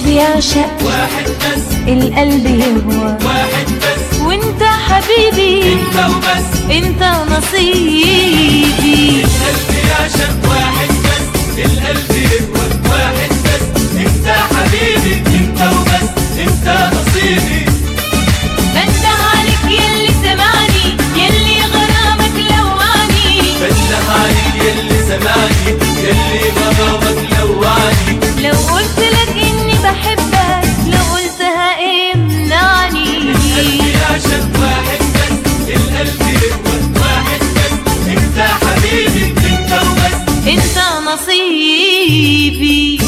يعشق واحد بس، القلب يهوى واحد بس، وانت حبيبي انت وبس، انت نصيبي. القلب يعشق واحد بس، القلب يهوى واحد بس، انت حبيبي انت وبس، انت نصيبي. بنده عليك يلي سمعني، يلي غرامك لوعني. بنده عليك يلي سمعني، يلي غرامك لوعني. لو قلت لك اني بحبك، لو قلتها امنعني. القلب يعشق واحد بس، القلب يهوى واحد بس، انت حبيبي انت وبس، انت نصيبي.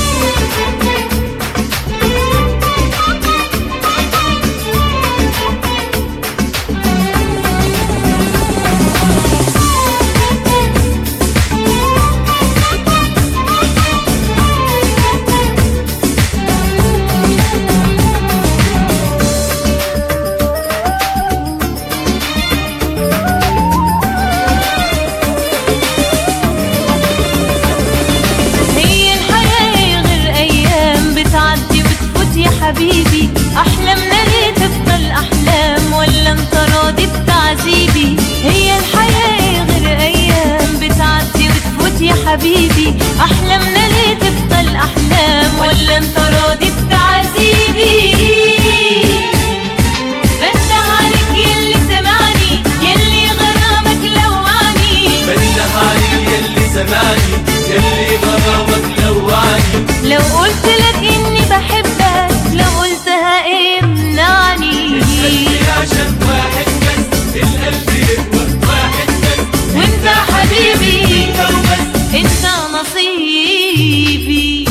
حبيبي أحلامنا ليه تفضل أحلام، ولا انت راضي بتعذيبي؟ هي الحياة غير أيام بتعدي وتفوت يا حبيبي. أحلامنا ليه تفضل أحلام، ولا انت راضي بتعذيبي؟ بنده عليك يلي سمعني، يلي غرامك لوعني. بنده عليك يلي سمعني، يلي غرامك لوعني. لو قلت لك إني بحبك، لو قلتها امنعني. القلب يعشق واحد بس، القلب يهوى واحد بس، وانت حبيبي انت وبس، انت نصيبي.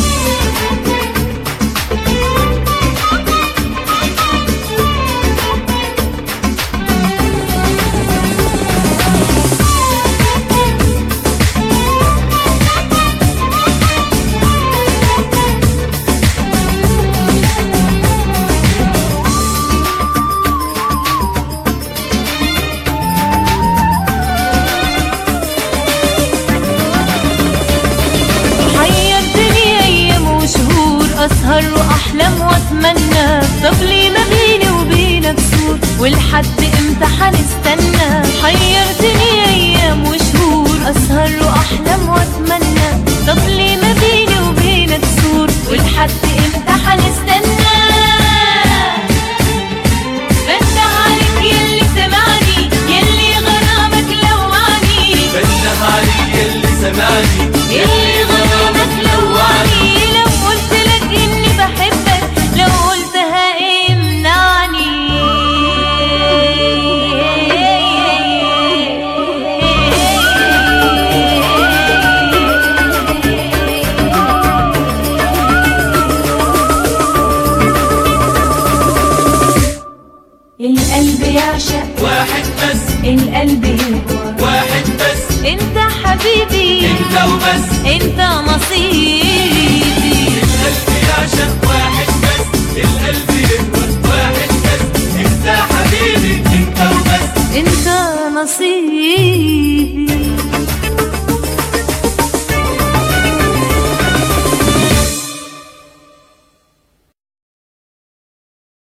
أسهر وأحلم وأتمنى، طب ليه ما بيني وبينك سور؟ ولحد إمتى حنستنى؟ حيرتني أيام وشهور. أسهر وأحلم وأتمنى، طب ليه ما بيني وبينك سور؟ ولحد إمتى حنستنى؟ بنده عليك يلي سمعني، يلي غرامك لوعني. بنده عليك يلي سمعني، يلي غرامك لوعني. لو قلت لك إني بحبك، لو قلتها امنعني. القلب يعشق واحد بس، القلب يهوى واحد بس، انت حبيبي انت وبس، انت نصيبي. القلب يعشق واحد بس، القلب يهوى واحد بس، انت حبيبي انت وبس، انت نصيبي.